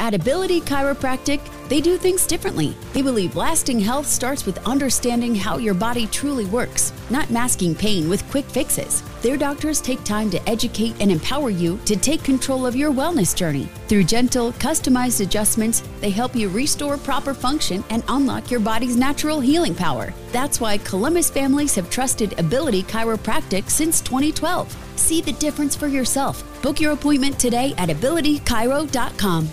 At Ability Chiropractic, they do things differently. They believe lasting health starts with understanding how your body truly works, not masking pain with quick fixes. Their doctors take time to educate and empower you to take control of your wellness journey. Through gentle, customized adjustments, they help you restore proper function and unlock your body's natural healing power. That's why Columbus families have trusted Ability Chiropractic since 2012. See the difference for yourself. Book your appointment today at abilitychiro.com.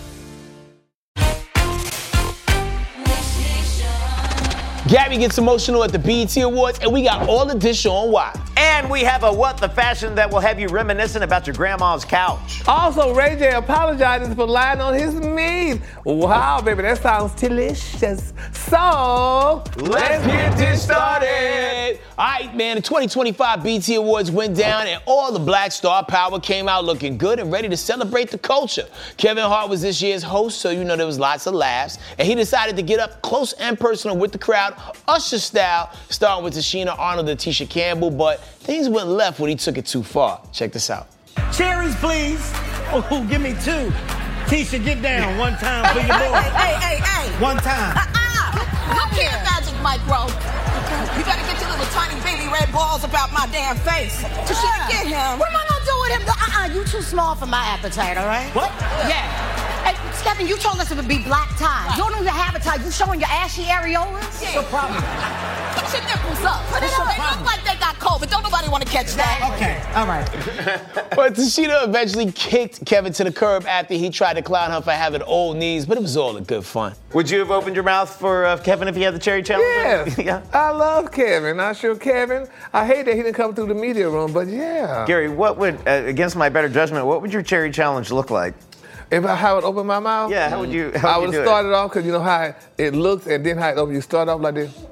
Gabby gets emotional at the BET Awards, and we got all the dish on why. And we have a What the Fashion that will have you reminiscing about your grandma's couch. Also, Ray J apologizes for lying on his meat. Wow, baby, that sounds delicious. So, let's get this started. All right, man, the 2025 BET Awards went down, and all the Black star power came out looking good and ready to celebrate the culture. Kevin Hart was this year's host, so you know there was lots of laughs, and he decided to get up close and personal with the crowd, Usher style, starting with Tashina Arnold and Tisha Campbell, but things went left when he took it too far. Check this out. Cherries, please. Oh, give me 2. Tisha, get down one time for your boy. Hey. One time. Look here, Magic Micro. You better get your little tiny baby red balls about my damn face. Tashina, get him. What am I gonna do with him? You too small for my appetite, all right? What? Yeah. Hey, Stephen, you told us it would be black tie. You don't even have a tie. You showing your ashy areolas? What's the problem? Put your nipples up. Put it up. They look like they got COVID. Don't nobody want to catch that. Okay, all right. But Tashina eventually kicked Kevin to the curb after he tried to clown her for having old knees, but it was all a good fun. Would you have opened your mouth for Kevin if he had the cherry challenge? Yes. Yeah. I love Kevin. I sure Kevin. I hate that he didn't come through the media room, but yeah. Gary, what would, against my better judgment, what would your cherry challenge look like? If I would open my mouth? Yeah, how would you I would have started off, because you know how it looks, and then how it opens. You start off like this.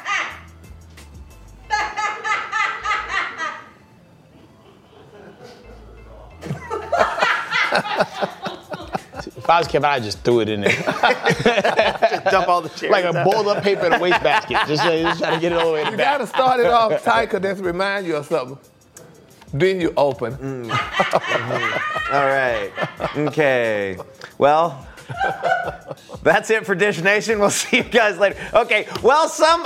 If I was Kevin, I just threw it in there. Just dump all the cherries like a out. balled up paper in a wastebasket. Just try to get it all the way to the You back. got to start it off tight, because that's to remind you of something. Then you open. All right. Okay. Well, that's it for Dish Nation. We'll see you guys later. Okay. Well,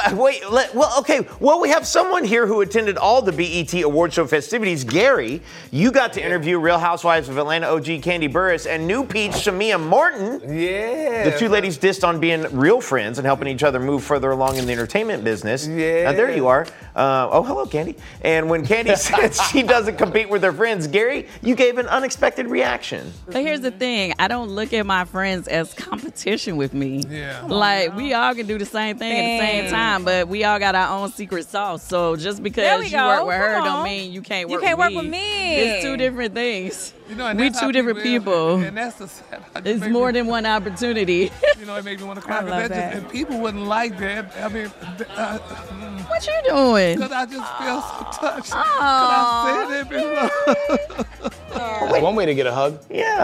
we have someone here who attended all the BET Award Show festivities. Gary, you got to interview Real Housewives of Atlanta OG Kandi Burruss and New Peach Shamia Morton. Yeah. The two ladies dissed on being real friends and helping each other move further along in the entertainment business. Yeah. Now, there you are. Hello, Kandi. And when Kandi said she doesn't compete with her friends, Gary, you gave an unexpected reaction. But here's the thing. I don't look at my friends as competition with me. Yeah. Like, we all can do the same thing at the same time, but we all got our own secret sauce. So just because you work with her don't mean you can't work with me. It's two different things. You know, and We that's two how different people. And that's the sad. It's more than one opportunity. You know, it made me want to cry. I love that. And people wouldn't like that. I mean, What you doing? because I just feel so touched. Aw. I said it before. That's one way to get a hug.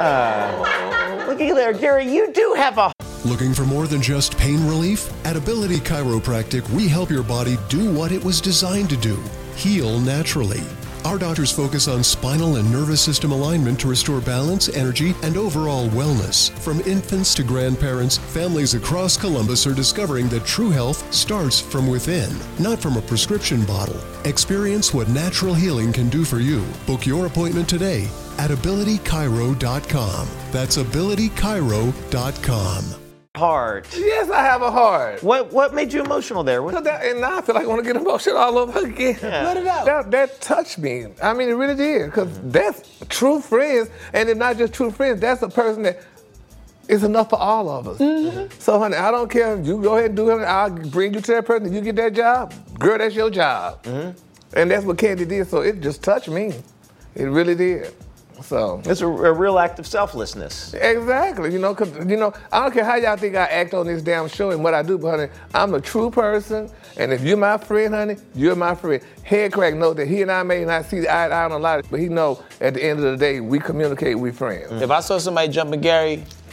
Yeah. Looky there, Gary, you do have a... Looking for more than just pain relief? At Ability Chiropractic, we help your body do what it was designed to do, heal naturally. Our doctors focus on spinal and nervous system alignment to restore balance, energy, and overall wellness. From infants to grandparents, families across Columbus are discovering that true health starts from within, not from a prescription bottle. Experience what natural healing can do for you. Book your appointment today at abilitychiro.com. That's abilitychiro.com. Heart. Yes, I have a heart. What made you emotional there? And now I feel like I want to get emotional all over again. Yeah. Let it out. That touched me. I mean, it really did. Because that's true friends. And it's not just true friends. That's a person that is enough for all of us. Mm-hmm. So, honey, I don't care. You go ahead and do it. I'll bring you to that person. You get that job. Girl, that's your job. Mm-hmm. And that's what Kandi did. So it just touched me. It really did. So it's a real act of selflessness. Exactly, because I don't care how y'all think I act on this damn show and what I do, but honey, I'm a true person, and if you're my friend, honey, you're my friend. Headcrack knows that he and I may not see eye to eye on a lot, but he know at the end of the day we communicate, we friends. If I saw somebody jumping Gary,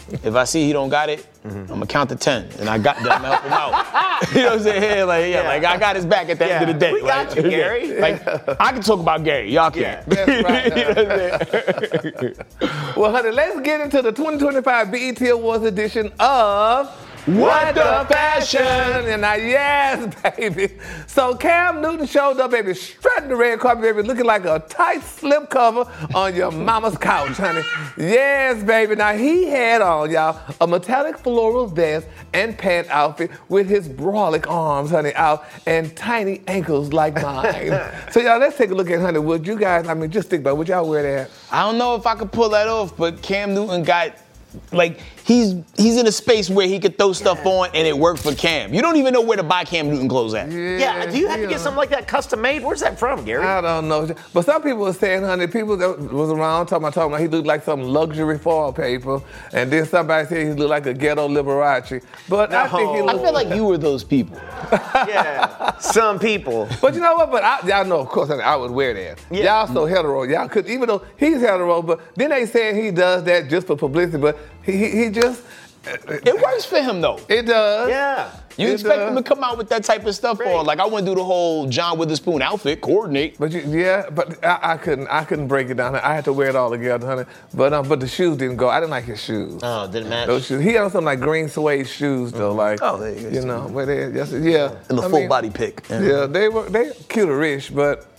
If I see he don't got it, I'm gonna count to 10, and I got them to help him out. You know what I'm saying? Like I got his back at the end of the day. We got you, Gary. Like I can talk about Gary, y'all can't. That's right. You know what I'm saying? Well, honey, let's get into the 2025 BET Awards edition of What the Fashion? And now, yes, baby. So Cam Newton showed up, baby, strutting the red carpet, baby, looking like a tight slip cover on your mama's couch, honey. Yes, baby. Now, he had on, y'all, a metallic floral vest and pant outfit with his brolic arms, honey, out and tiny ankles like mine. So, y'all, let's take a look at, honey, would you guys, just think about it, would y'all wear that? I don't know if I could pull that off, but Cam Newton got, like, he's in a space where he could throw stuff on and it worked for Cam. You don't even know where to buy Cam Newton clothes at. Yeah, do you have to get something like that custom made? Where's that from, Gary? I don't know. But some people were saying, honey, people that was around talking about he looked like some luxury foil paper. And then somebody said he looked like a ghetto Liberace. But I think he looked... I feel like you were those people. Yeah, some people. But you know what? But y'all know, of course, I would wear that. Yeah. Y'all so hetero. Y'all could, even though he's hetero, but then they saying he does that just for publicity, but he just... It works for him, though. It does. Yeah. You expect him to come out with that type of stuff on. Like, I wouldn't do the whole John Witherspoon outfit, coordinate. But I couldn't break it down. I had to wear it all together, honey. But the shoes didn't go. I didn't like his shoes. Oh, didn't match? Those shoes. He had some like green suede shoes, though. Like, oh, there you go. You know, but yeah. In the full body pick. Yeah, they cuterish, but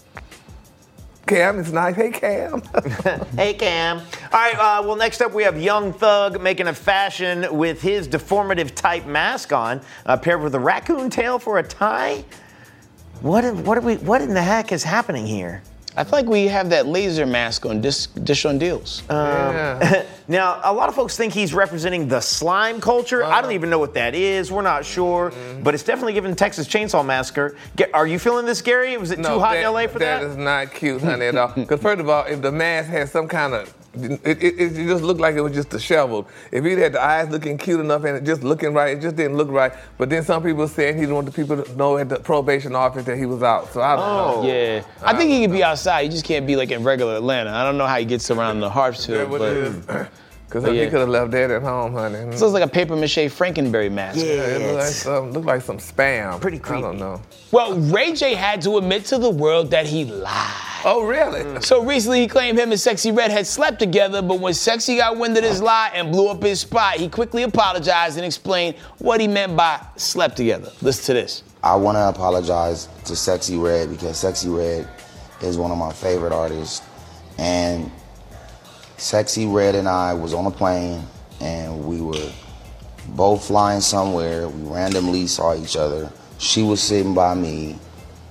Cam is nice. Hey, Cam. Hey, Cam. All right, well, next up we have Young Thug making a fashion with his deformative type mask on, paired with a raccoon tail for a tie. What in the heck is happening here? I feel like we have that laser mask on Dish on Deals. Now, a lot of folks think he's representing the slime culture. I don't even know what that is. We're not sure. But it's definitely given Texas Chainsaw Massacre. Are you feeling this, Gary? Was it too hot in L.A. for that? That is not cute, honey, at all. Because first of all, if the mask had some kind of... It just looked like it was just disheveled. If he had the eyes looking cute enough and it just looking right, it just didn't look right. But then some people saying he didn't want the people to know at the probation office that he was out. So I don't know. Yeah. I think he could be outside. He just can't be like in regular Atlanta. I don't know how he gets around the Hartsfield. Because he could have left that at home, honey. This looks like a paper mache Frankenberry mask. Yeah, it looked like some spam. Pretty creepy. I don't know. Well, Ray J had to admit to the world that he lied. Oh, really? So recently he claimed him and Sexy Red had slept together, but when Sexy got wind of this lie and blew up his spot, he quickly apologized and explained what he meant by slept together. Listen to this. I want to apologize to Sexy Red because Sexy Red is one of my favorite artists. And Sexy Red and I was on a plane and we were both flying somewhere. We randomly saw each other. She was sitting by me.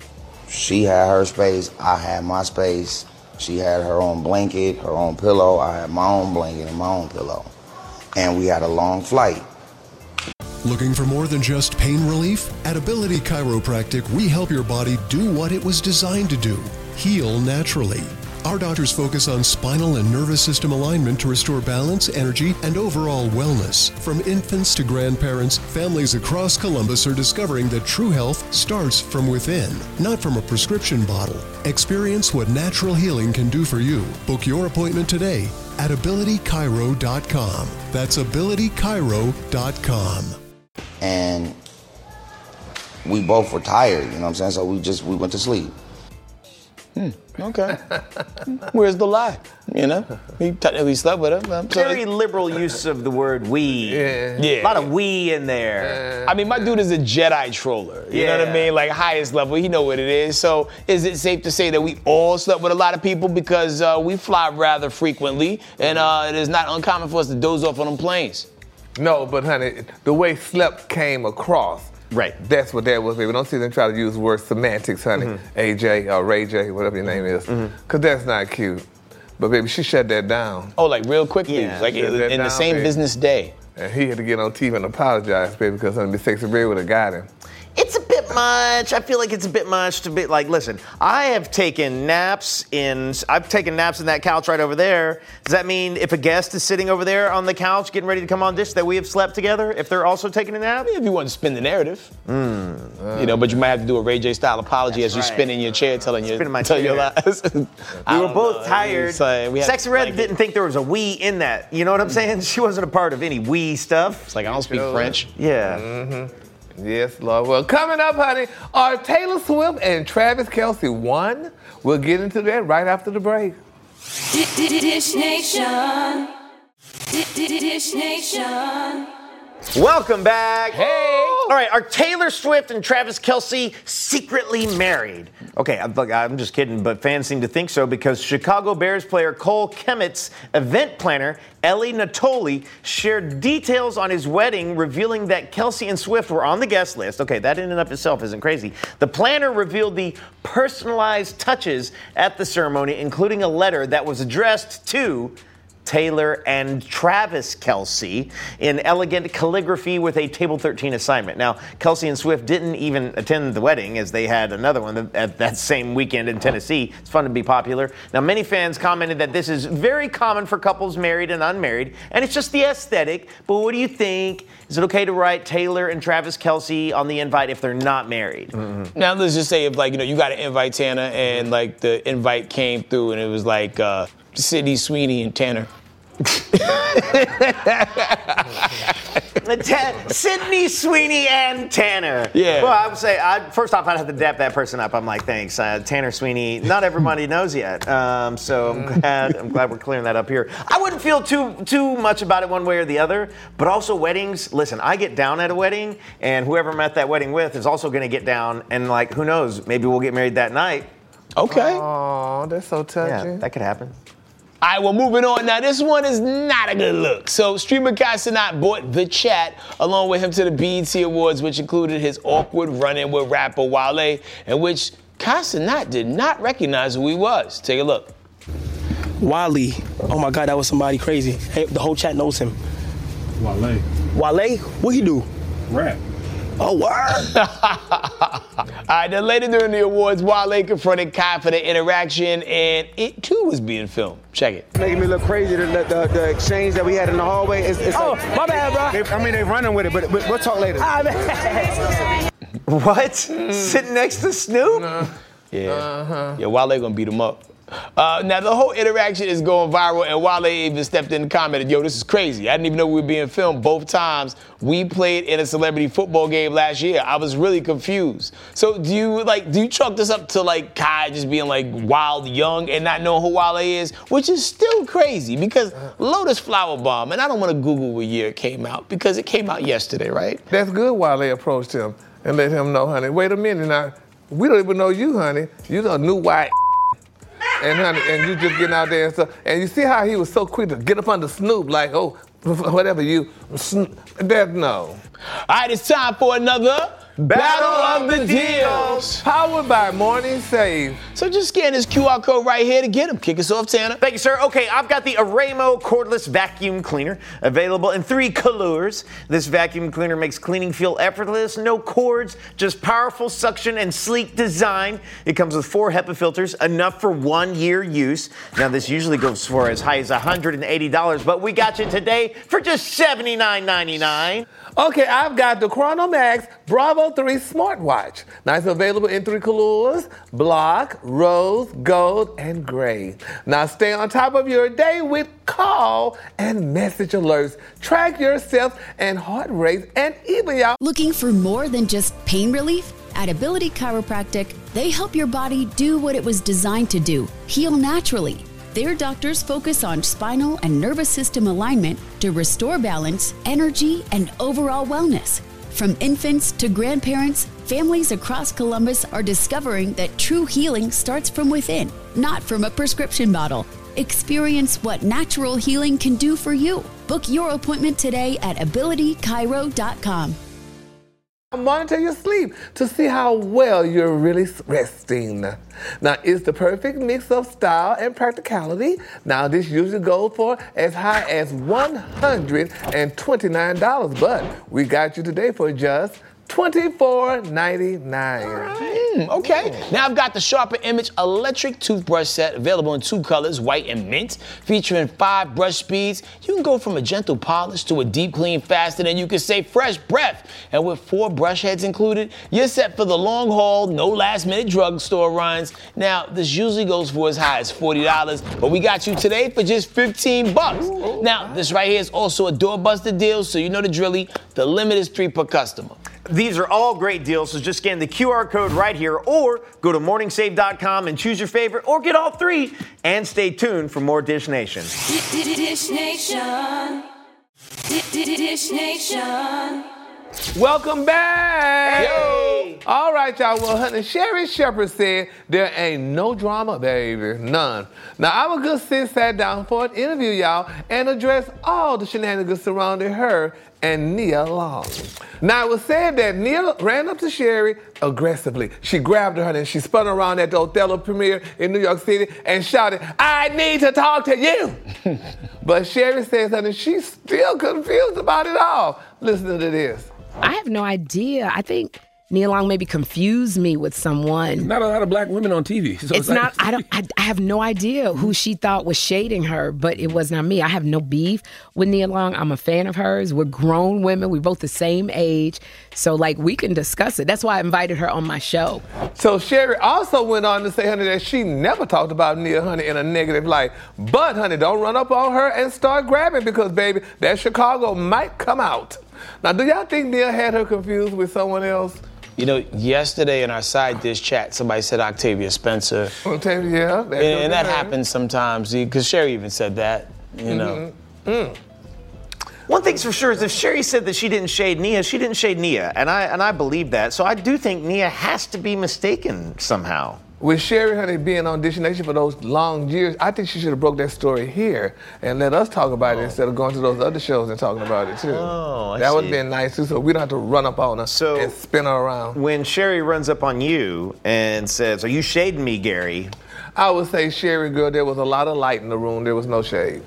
She had her space, I had my space. She had her own blanket, her own pillow. I had my own blanket and my own pillow. And we had a long flight. Looking for more than just pain relief? At Ability Chiropractic, we help your body do what it was designed to do, heal naturally. Our doctors focus on spinal and nervous system alignment to restore balance, energy, and overall wellness. From infants to grandparents, families across Columbus are discovering that true health starts from within, not from a prescription bottle. Experience what natural healing can do for you. Book your appointment today at abilitychiro.com. That's abilitychiro.com. And we both were tired, you know what I'm saying? So we went to sleep. Okay. Where's the lie? You know, he technically slept with her. Very liberal use of the word we. Yeah. A lot of we in there. I mean, my dude is a Jedi troller. You know what I mean? Like highest level, he know what it is. So is it safe to say that we all slept with a lot of people because we fly rather frequently and it is not uncommon for us to doze off on them planes? No, but honey, the way slept came across. Right. That's what that was, baby. Don't see them try to use word semantics, honey. AJ or Ray J, whatever your name is. Because that's not cute. But, baby, she shut that down. Oh, like real quickly? Yeah. Like in the same business day? And he had to get on TV and apologize, baby, because Sexy Red would have got him. It's a bit much. I feel like it's a bit much to be like, listen, I've taken naps in that couch right over there. Does that mean if a guest is sitting over there on the couch getting ready to come on dish that we have slept together if they're also taking a nap? If you want to spin the narrative. But you might have to do a Ray J style apology as you spin in your chair telling your lies. We were both tired. Sexy Red didn't think there was a we in that. You know what I'm saying? She wasn't a part of any we stuff. It's like, I don't speak French. Yeah. Yes, Lord. Well, coming up, honey, are Taylor Swift and Travis Kelce one? We'll get into that right after the break. Dish Nation. Dish Nation. Welcome back. Hey. All right, are Taylor Swift and Travis Kelce secretly married? Okay, I'm just kidding, but fans seem to think so because Chicago Bears player Cole Kmet's event planner, Ellie Natoli, shared details on his wedding, revealing that Kelce and Swift were on the guest list. Okay, that in and of itself isn't crazy. The planner revealed the personalized touches at the ceremony, including a letter that was addressed to Taylor and Travis Kelce in elegant calligraphy with a Table 13 assignment. Now, Kelce and Swift didn't even attend the wedding as they had another one at that same weekend in Tennessee. It's fun to be popular. Now, many fans commented that this is very common for couples married and unmarried, and it's just the aesthetic. But what do you think? Is it okay to write Taylor and Travis Kelce on the invite if they're not married? Mm-hmm. Now, let's just say if, you got to invite Tanner and, the invite came through and it was Sydney Sweeney and Tanner. Sydney Sweeney and Tanner. Yeah. Well, I would say, first off, I'd have to dap that person up. I'm like, thanks. Tanner Sweeney, not everybody knows yet. So I'm glad we're clearing that up here. I wouldn't feel too much about it one way or the other, but also weddings. Listen, I get down at a wedding, and whoever I'm at that wedding with is also going to get down, and who knows? Maybe we'll get married that night. Okay. Oh, that's so touching. Yeah, that could happen. All right, well, moving on. Now, this one is not a good look. So, streamer Kai Cenat brought The Chat along with him to the BET Awards, which included his awkward run-in with rapper Wale, in which Kai Cenat did not recognize who he was. Take a look. Wale. Oh, my God, that was somebody crazy. Hey, the whole chat knows him. Wale. Wale? What he do? Rap. Oh, word. All right, then later during the awards, Wale confronted Kai for the interaction, and it too was being filmed. Check it. Making me look crazy, the exchange that we had in the hallway. My bad, bro. They're running with it, but we'll talk later. What? Sitting next to Snoop? Yeah. Yeah, Wale gonna beat him up. Now, the whole interaction is going viral, and Wale even stepped in and commented, yo, this is crazy. I didn't even know we were being filmed both times. We played in a celebrity football game last year. I was really confused. So do you chalk this up to, Kai just being, wild young and not knowing who Wale is? Which is still crazy because Lotus Flower Bomb, and I don't want to Google what year it came out because it came out yesterday, right? That's good Wale approached him and let him know, honey, wait a minute now. We don't even know you, honey. You the new white and honey, and you just getting out there and stuff. And you see how he was so quick to get up under Snoop, whatever you, no. All right, it's time for another Battle of the Deals. Powered by Morning Save. So just scan this QR code right here to get them. Kick us off, Tanner. Thank you, sir. Okay, I've got the Aramo cordless vacuum cleaner available in 3 colors. This vacuum cleaner makes cleaning feel effortless. No cords, just powerful suction and sleek design. It comes with 4 HEPA filters, enough for 1 year use. Now, this usually goes for as high as $180, but we got you today for just $79.99. Okay, I've got the Chronomax Bravo 3 smartwatch. Now, it's available in 3 colors: black, rose, gold, and gray. Now, stay on top of your day with call and message alerts. Track your steps and heart rate and even your... Looking for more than just pain relief? At Ability Chiropractic, they help your body do what it was designed to do, heal naturally. Their doctors focus on spinal and nervous system alignment to restore balance, energy, and overall wellness. From infants to grandparents, families across Columbus are discovering that true healing starts from within, not from a prescription bottle. Experience what natural healing can do for you. Book your appointment today at abilitychiro.com. Monitor your sleep to see how well you're really resting. Now, it's the perfect mix of style and practicality. Now, this usually goes for as high as $129, but we got you today for just $24.99. Okay. Now I've got the Sharper Image electric toothbrush set available in 2 colors, white and mint, featuring 5 brush speeds. You can go from a gentle polish to a deep clean faster than you can say fresh breath. And with 4 brush heads included, you're set for the long haul, no last minute drugstore runs. Now, this usually goes for as high as $40, but we got you today for just $15. Now, this right here is also a doorbuster deal, so you know the drilly. The limit is 3 per customer. These are all great deals, so just scan the QR code right here or go to morningsave.com and choose your favorite or get all 3 and stay tuned for more Dish Nation. Dish Nation. Dish Nation. Welcome back. Hey. All right, y'all. Well, honey, Sherri Shepherd said there ain't no drama, baby. None. Now, our good sis sat down for an interview, y'all, and addressed all the shenanigans surrounding her and Nia Long. Now, it was said that Nia ran up to Sherri aggressively. She grabbed her and she spun around at the Othello premiere in New York City and shouted, "I need to talk to you." But Sherri says, honey, she's still confused about it all. Listen to this. I have no idea. I think Nia Long maybe confused me with someone. Not a lot of black women on TV. So it's not, I have no idea who she thought was shading her, but it was not me. I have no beef with Nia Long. I'm a fan of hers. We're grown women. We're both the same age. So, we can discuss it. That's why I invited her on my show. So, Sherri also went on to say, honey, that she never talked about Nia, honey, in a negative light. But, honey, don't run up on her and start grabbing because, baby, that Chicago might come out. Now, do y'all think Nia had her confused with someone else? You know, yesterday in our side dish chat, somebody said Octavia Spencer. Octavia, yeah. And that happens sometimes, because Sherri even said that, you know. One thing's for sure is if Sherri said that she didn't shade Nia, she didn't shade Nia, and I believe that. So I do think Nia has to be mistaken somehow. With Sherri, honey, being on Dish Nation for those long years, I think she should have broke that story here and let us talk about it instead of going to those other shows and talking about it, too. That would have been nice, too, so we don't have to run up on her and spin her around. When Sherri runs up on you and says, "Are you shading me, Gary?" I would say, Sherri, girl, there was a lot of light in the room. There was no shade.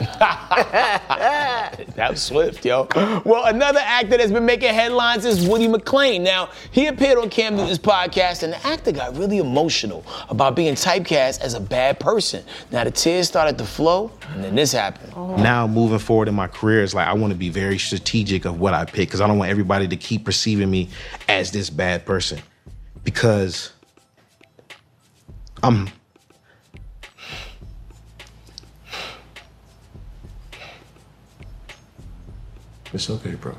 That was swift, yo. Well, another actor that's been making headlines is Woody McClain. Now, he appeared on Cam Newton's podcast, and the actor got really emotional about being typecast as a bad person. Now, the tears started to flow, and then this happened. Now, moving forward in my career, it's like I want to be very strategic of what I pick because I don't want everybody to keep perceiving me as this bad person because It's okay, bro.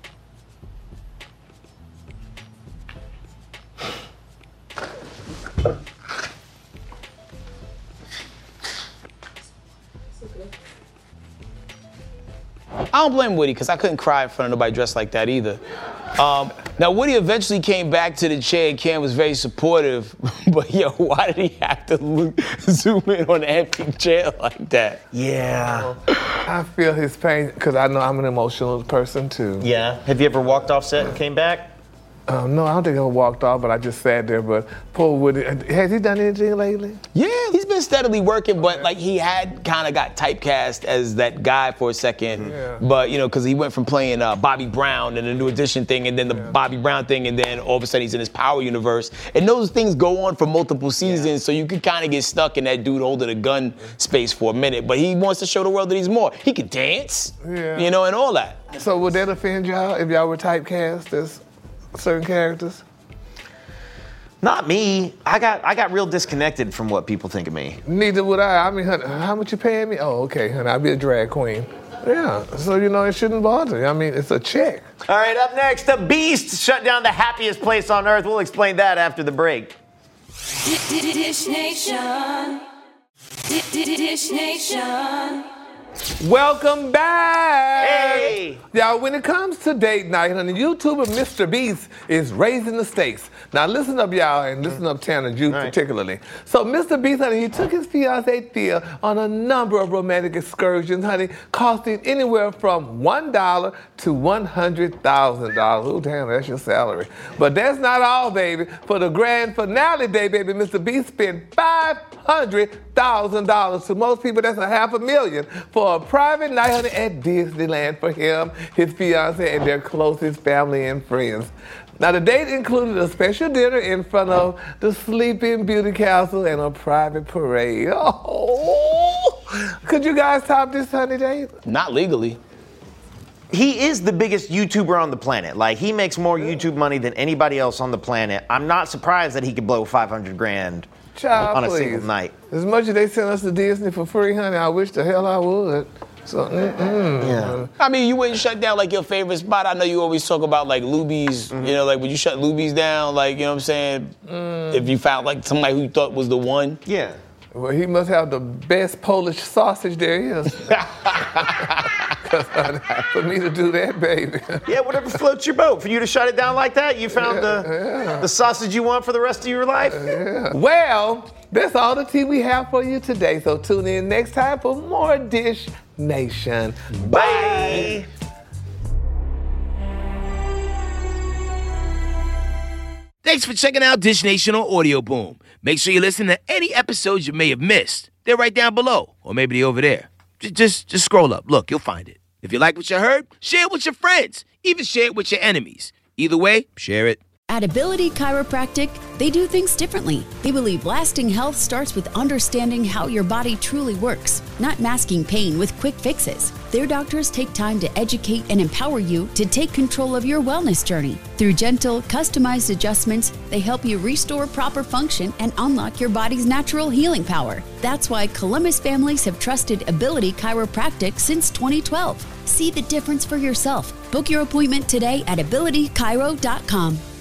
I don't blame Woody because I couldn't cry in front of nobody dressed like that either. Now, Woody eventually came back to the chair and Cam was very supportive, but yo, why did he have to zoom in on the empty chair like that? Yeah. I feel his pain because I know I'm an emotional person too. Yeah. Have you ever walked off set and came back? No, I don't think I walked off, but I just sat there. But poor Woody, has he done anything lately? Yeah, he's been steadily working, but he had kind of got typecast as that guy for a second. Yeah. But because he went from playing Bobby Brown in the New Edition thing, and then the Bobby Brown thing, and then all of a sudden he's in his Power universe, and those things go on for multiple seasons, so you could kind of get stuck in that dude holding a gun space for a minute. But he wants to show the world that he's more. He could dance, and all that. So would that offend y'all if y'all were typecast as certain characters? Not me. I got real disconnected from what people think of me. Neither would I. I mean, honey, how much you paying me? Oh, okay, honey, I'll be a drag queen. Yeah, so it shouldn't bother you. I mean, it's a check. All right, up next, the Beast shut down the happiest place on earth. We'll explain that after the break. Dish Nation. Dish Nation. Welcome back! Hey! Y'all, when it comes to date night, honey, YouTuber Mr. Beast is raising the stakes. Now listen up, y'all, and listen up, Tanner, you particularly. So Mr. Beast, honey, he took his fiancée Thea on a number of romantic excursions, honey, costing anywhere from $1 to $100,000. Oh, damn, that's your salary. But that's not all, baby. For the grand finale day, baby, Mr. Beast spent $500,000. To most people, that's $500,000 for for a private night, honey, at Disneyland for him, his fiancée, and their closest family and friends. Now, the date included a special dinner in front of the Sleeping Beauty Castle and a private parade. Oh, could you guys top this, honey date? Not legally. He is the biggest YouTuber on the planet. Like, he makes more YouTube money than anybody else on the planet. I'm not surprised that he could blow $500,000 on a single night. As much as they send us to Disney for free, honey, I wish the hell I would. So, yeah. I mean, you wouldn't shut down like your favorite spot. I know you always talk about like Luby's, you know, like would you shut Luby's down? Like, you know what I'm saying? If you found like somebody who you thought was the one. Yeah. Well, he must have the best Polish sausage there is. For me to do that, baby. Yeah, whatever floats your boat. For you to shut it down like that, you found the sausage you want for the rest of your life? Yeah. Well, that's all the tea we have for you today. So tune in next time for more Dish Nation. Bye. Thanks for checking out Dish Nation on Audio Boom. Make sure you listen to any episodes you may have missed. They're right down below, or maybe they're over there. Just scroll up. Look, you'll find it. If you like what you heard, share it with your friends. Even share it with your enemies. Either way, share it. At Ability Chiropractic, they do things differently. They believe lasting health starts with understanding how your body truly works, not masking pain with quick fixes. Their doctors take time to educate and empower you to take control of your wellness journey. Through gentle, customized adjustments, they help you restore proper function and unlock your body's natural healing power. That's why Columbus families have trusted Ability Chiropractic since 2012. See the difference for yourself. Book your appointment today at abilitychiro.com.